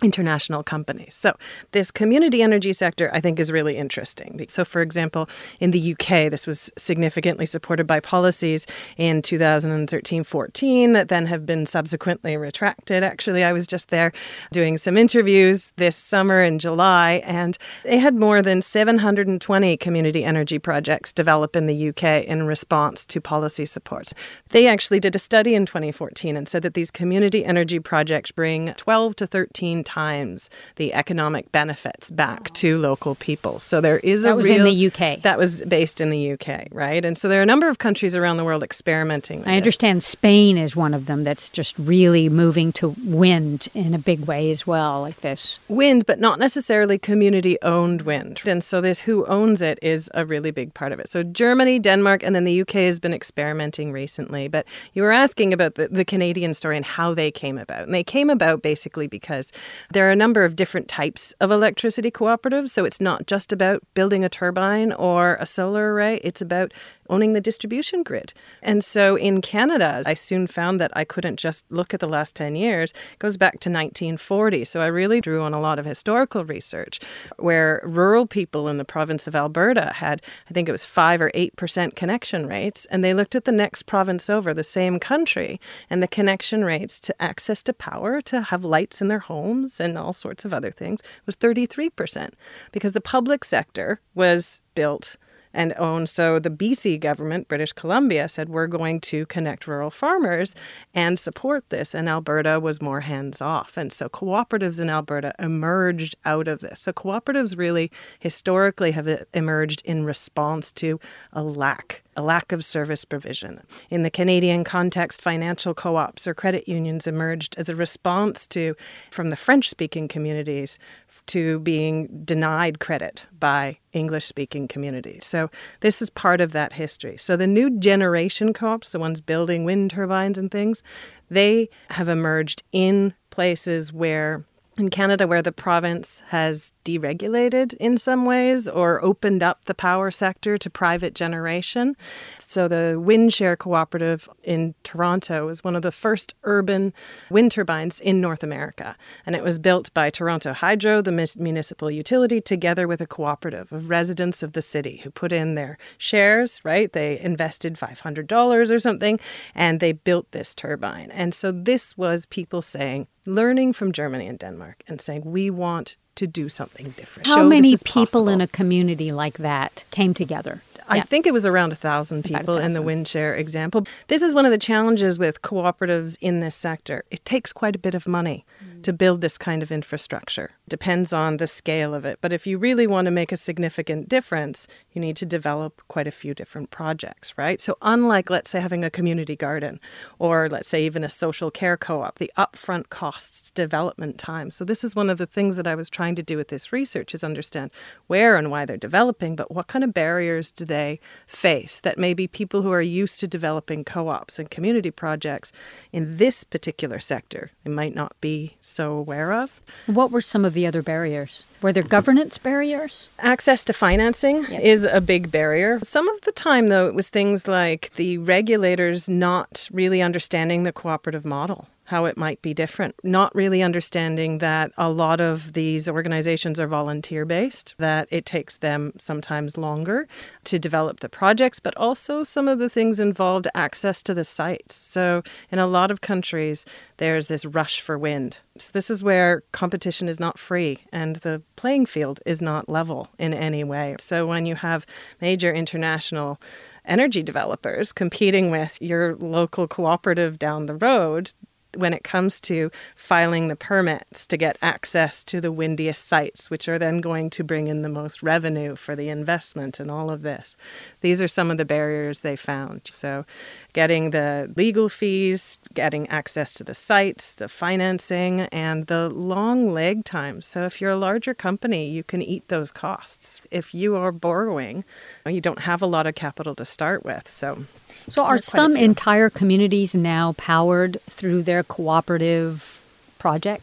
international companies. So this community energy sector, I think, is really interesting. So, for example, in the U K, this was significantly supported by policies in two thousand thirteen fourteen that then have been subsequently retracted. Actually, I was just there doing some interviews this summer in July, and they had more than seven hundred twenty community energy projects develop in the U K in response to policy supports. They actually did a study in twenty fourteen and said that these community energy projects bring twelve to thirteen times the economic benefits back to local people. So there is that a was real... in the U K. That was based in the U K, right? And so there are a number of countries around the world experimenting with I understand this. Spain is one of them that's just really moving to wind in a big way as well, like this. Wind, but not necessarily community-owned wind. And so this who owns it is a really big part of it. So Germany, Denmark, and then the U K has been experimenting recently. But you were asking about the, the Canadian story and how they came about. And they came about basically because there are a number of different types of electricity cooperatives. So it's not just about building a turbine or a solar array. It's about owning the distribution grid. And so in Canada, I soon found that I couldn't just look at the last ten years. It goes back to nineteen forty. So I really drew on a lot of historical research where rural people in the province of Alberta had, I think it was five or eight percent connection rates. And they looked at the next province over, the same country, and the connection rates to access to power, to have lights in their homes and all sorts of other things was thirty-three percent because the public sector was built and owned. So the B C government, British Columbia, said we're going to connect rural farmers and support this. And Alberta was more hands-off. And so cooperatives in Alberta emerged out of this. So cooperatives really historically have emerged in response to a lack a lack of service provision. In the Canadian context, financial co-ops or credit unions emerged as a response to, from the French-speaking communities, to being denied credit by English-speaking communities. So this is part of that history. So the new generation co-ops, the ones building wind turbines and things, they have emerged in places where in Canada, where the province has deregulated in some ways or opened up the power sector to private generation. So the Windshare Cooperative in Toronto is one of the first urban wind turbines in North America. And it was built by Toronto Hydro, the municipal utility, together with a cooperative of residents of the city who put in their shares, right? They invested five hundred dollars or something, and they built this turbine. And so this was people saying, learning from Germany and Denmark and saying, we want to do something different. How Show many this is people possible. in a community like that came together? I Yeah. think it was around a thousand people About a in the thousand. Windshare example. This is one of the challenges with cooperatives in this sector. It takes quite a bit of money mm. to build this kind of infrastructure. Depends on the scale of it. But if you really want to make a significant difference, you need to develop quite a few different projects, right? So unlike, let's say, having a community garden or let's say even a social care co-op, the upfront costs, development time. So this is one of the things that I was trying to do with this research is understand where and why they're developing, but what kind of barriers do they face that maybe people who are used to developing co-ops and community projects in this particular sector they might not be so aware of. What were some of the other barriers? Were there governance barriers? Access to financing Yep. is a big barrier. Some of the time, though, it was things like the regulators not really understanding the cooperative model, how it might be different, not really understanding that a lot of these organizations are volunteer-based, that it takes them sometimes longer to develop the projects, but also some of the things involved access to the sites. So in a lot of countries, there's this rush for wind. So this is where competition is not free and the playing field is not level in any way. So when you have major international energy developers competing with your local cooperative down the road, when it comes to filing the permits to get access to the windiest sites, which are then going to bring in the most revenue for the investment and all of this. These are some of the barriers they found. So getting the legal fees, getting access to the sites, the financing, and the long lag times. So if you're a larger company, you can eat those costs. If you are borrowing, you don't have a lot of capital to start with. So So are some entire communities now powered through their cooperative projects?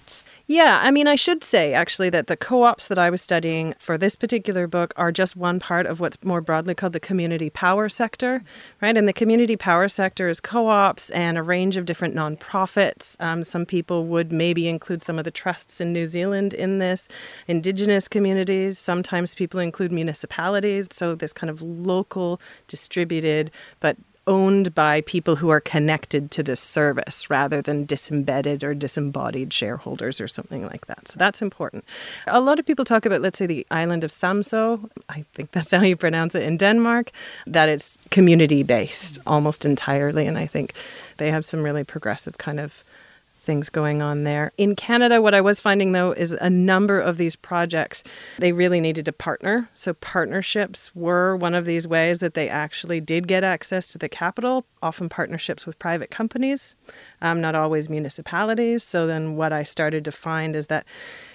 Yeah, I mean, I should say, actually, that the co-ops that I was studying for this particular book are just one part of what's more broadly called the community power sector, right? And the community power sector is co-ops and a range of different nonprofits. Um, some people would maybe include some of the trusts in New Zealand in this, Indigenous communities. Sometimes people include municipalities. So this kind of local, distributed, but owned by people who are connected to this service rather than disembedded or disembodied shareholders or something like that. So that's important. A lot of people talk about, let's say, the island of Samso. I think that's how you pronounce it in Denmark, that it's community-based almost entirely. And I think they have some really progressive kind of things going on there. In Canada, what I was finding, though, is a number of these projects, they really needed to partner. So partnerships were one of these ways that they actually did get access to the capital, often partnerships with private companies, um, not always municipalities. So then what I started to find is that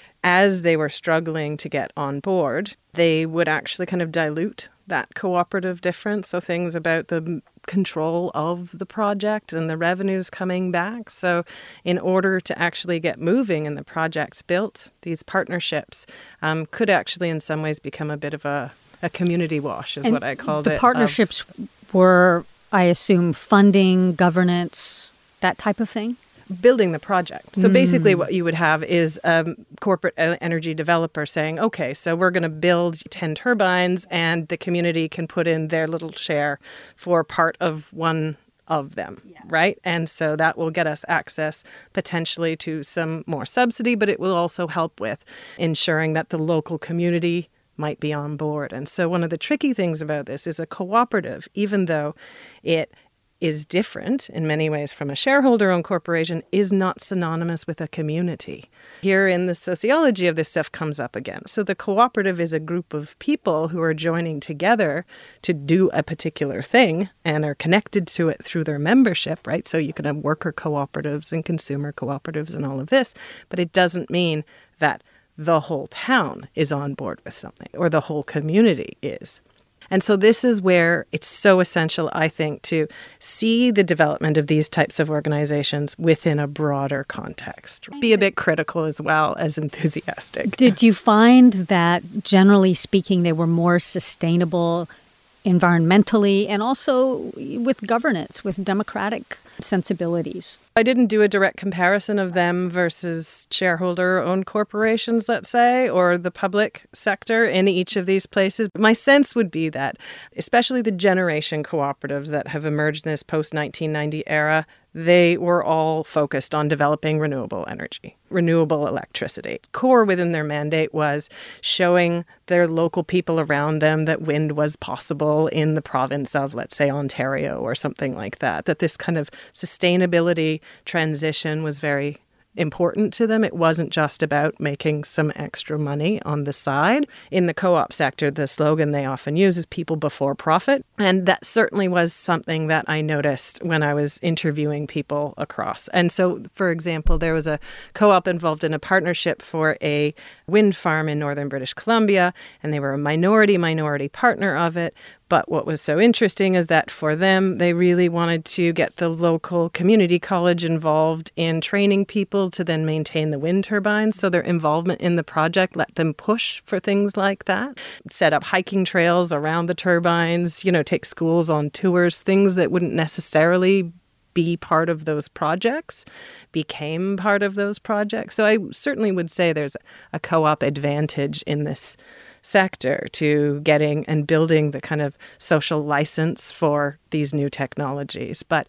as they were struggling to get on board, they would actually kind of dilute that cooperative difference. So things about the control of the project and the revenues coming back. So in order to actually get moving and the projects built, these partnerships um, could actually in some ways become a bit of a, a community wash is and what I called the it. The partnerships um, were, I assume, funding, governance, that type of thing? Building the project. So mm. basically what you would have is a corporate energy developer saying, okay, so we're going to build ten turbines and the community can put in their little share for part of one of them, yeah. right? And so that will get us access potentially to some more subsidy, but it will also help with ensuring that the local community might be on board. And so one of the tricky things about this is a cooperative, even though it is different in many ways from a shareholder-owned corporation, is not synonymous with a community. Here in the sociology of this stuff comes up again. So the cooperative is a group of people who are joining together to do a particular thing and are connected to it through their membership, right? So you can have worker cooperatives and consumer cooperatives and all of this, but it doesn't mean that the whole town is on board with something or the whole community is. And so this is where it's so essential, I think, to see the development of these types of organizations within a broader context. Be a bit critical as well as enthusiastic. Did you find that, generally speaking, they were more sustainable environmentally and also with governance, with democratic sensibilities? I didn't do a direct comparison of them versus shareholder-owned corporations, let's say, or the public sector in each of these places. My sense would be that, especially the generation cooperatives that have emerged in this post nineteen ninety era, they were all focused on developing renewable energy, renewable electricity. Core within their mandate was showing their local people around them that wind was possible in the province of, let's say, Ontario or something like that, that this kind of sustainability transition was very important to them. It wasn't just about making some extra money on the side. In the co-op sector, the slogan they often use is people before profit. And that certainly was something that I noticed when I was interviewing people across. And so, for example, there was a co-op involved in a partnership for a wind farm in northern British Columbia, and they were a minority minority partner of it. But what was so interesting is that for them, they really wanted to get the local community college involved in training people to then maintain the wind turbines. So their involvement in the project let them push for things like that, set up hiking trails around the turbines, you know, take schools on tours, things that wouldn't necessarily be part of those projects, became part of those projects. So I certainly would say there's a co-op advantage in this sector to getting and building the kind of social license for these new technologies. But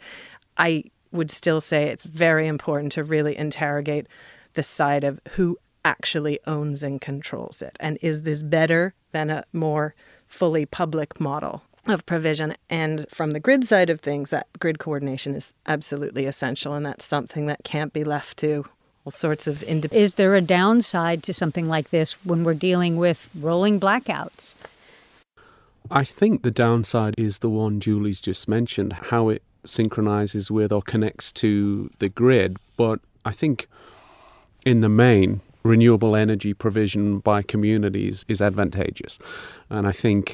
I would still say it's very important to really interrogate the side of who actually owns and controls it. And is this better than a more fully public model of provision? And from the grid side of things, that grid coordination is absolutely essential. And that's something that can't be left to all sorts of independent. Is there a downside to something like this when we're dealing with rolling blackouts? I think the downside is the one Julie's just mentioned, how it synchronizes with or connects to the grid. But I think in the main, renewable energy provision by communities is advantageous. And I think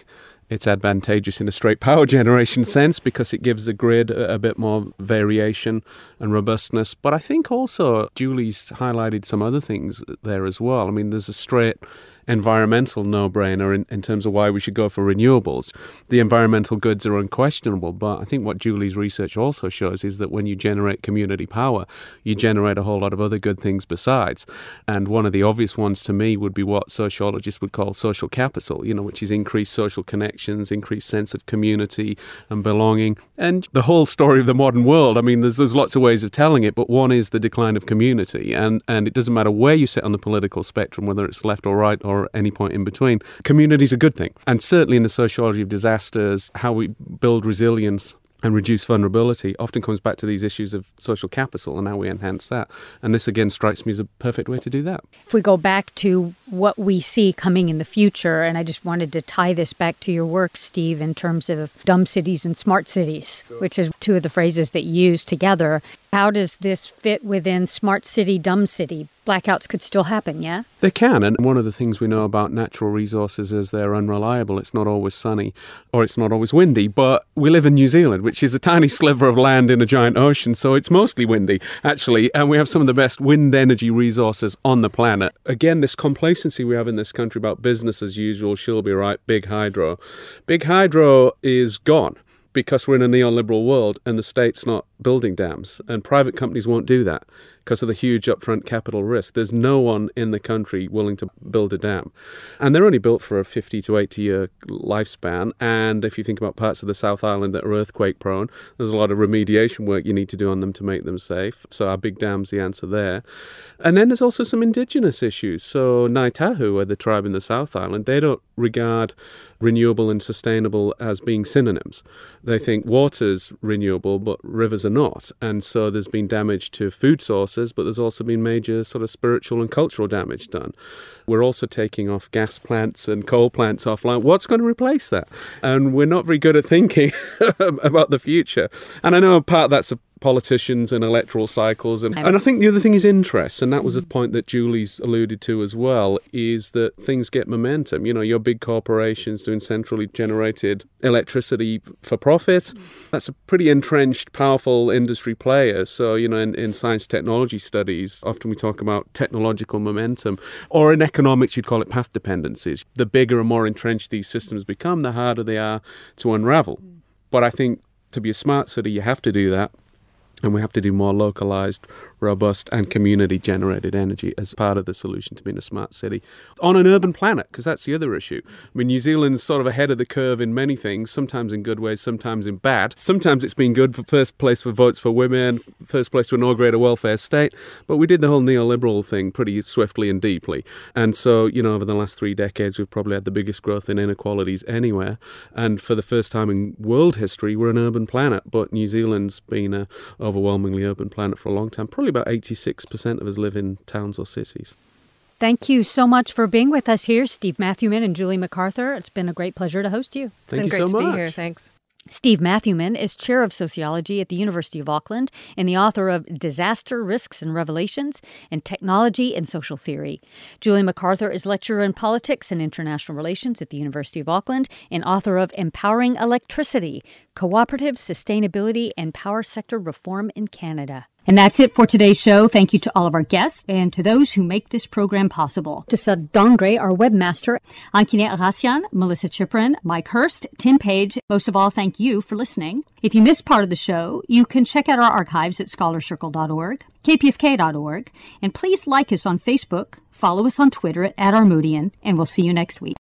It's advantageous in a straight power generation sense because it gives the grid a, a bit more variation and robustness. But I think also Julie's highlighted some other things there as well. I mean, there's a straight environmental no-brainer in, in terms of why we should go for renewables. The environmental goods are unquestionable, but I think what Julie's research also shows is that when you generate community power, you generate a whole lot of other good things besides. And one of the obvious ones to me would be what sociologists would call social capital, you know, which is increased social connections, increased sense of community and belonging. And the whole story of the modern world, I mean, there's, there's lots of ways of telling it, but one is the decline of community. And, and it doesn't matter where you sit on the political spectrum, whether it's left or right or any point in between. Community is a good thing. And certainly in the sociology of disasters, how we build resilience and reduce vulnerability often comes back to these issues of social capital and how we enhance that. And this, again, strikes me as a perfect way to do that. If we go back to what we see coming in the future, and I just wanted to tie this back to your work, Steve, in terms of dumb cities and smart cities, sure. which is two of the phrases that you use together. How does this fit within smart city, dumb city? Blackouts could still happen, yeah? They can, and one of the things we know about natural resources is they're unreliable. It's not always sunny, or it's not always windy, but we live in New Zealand, which is a tiny sliver of land in a giant ocean, so it's mostly windy, actually, and we have some of the best wind energy resources on the planet. Again, this complacency we have in this country about business as usual, she'll be right, big hydro. Big hydro is gone, because we're in a neoliberal world and the state's not building dams. And private companies won't do that because of the huge upfront capital risk. There's no one in the country willing to build a dam. And they're only built for a fifty to eighty year lifespan. And if you think about parts of the South Island that are earthquake prone, there's a lot of remediation work you need to do on them to make them safe. So our big dam's the answer there. And then there's also some indigenous issues. So Ngāi Tahu are the tribe in the South Island. They don't regard renewable and sustainable as being synonyms. They think water's renewable, but rivers are not. And so there's been damage to food sources, but there's also been major sort of spiritual and cultural damage done. We're also taking off gas plants and coal plants offline. What's going to replace that? And we're not very good at thinking about the future. And I know part of that's a politicians and electoral cycles. And, and I think the other thing is interest, and that was a point that Julie's alluded to as well, is that things get momentum. You know, your big corporations doing centrally generated electricity for profit, that's a pretty entrenched, powerful industry player. So, you know, in, in science technology studies, often we talk about technological momentum, or in economics, you'd call it path dependencies. The bigger and more entrenched these systems become, the harder they are to unravel. But I think to be a smart city, you have to do that. And we have to do more localized, robust and community-generated energy as part of the solution to being a smart city on an urban planet, because that's the other issue. I mean, New Zealand's sort of ahead of the curve in many things, sometimes in good ways, sometimes in bad. Sometimes it's been good for first place for votes for women, first place to inaugurate a welfare state, but we did the whole neoliberal thing pretty swiftly and deeply. And so, you know, over the last three decades, we've probably had the biggest growth in inequalities anywhere. And for the first time in world history, we're an urban planet, but New Zealand's been a overwhelmingly urban planet for a long time. Probably about eighty-six percent of us live in towns or cities. Thank you so much for being with us here, Steve Matthewman and Julie MacArthur. It's been a great pleasure to host you. Thank it's you been so great much. to be here. Thanks. Steve Matthewman is Chair of Sociology at the University of Auckland and the author of Disaster Risks and Revelations and Technology and Social Theory. Julie MacArthur is Lecturer in Politics and International Relations at the University of Auckland and author of Empowering Electricity, Cooperative Sustainability and Power Sector Reform in Canada. And that's it for today's show. Thank you to all of our guests and to those who make this program possible. To Sud Dongre, our webmaster, Ankine Arasian, Melissa Chiprin, Mike Hurst, Tim Page. Most of all, thank you for listening. If you missed part of the show, you can check out our archives at scholar circle dot org, k p f k dot org, and please like us on Facebook, follow us on Twitter at, at Armoodian, and we'll see you next week.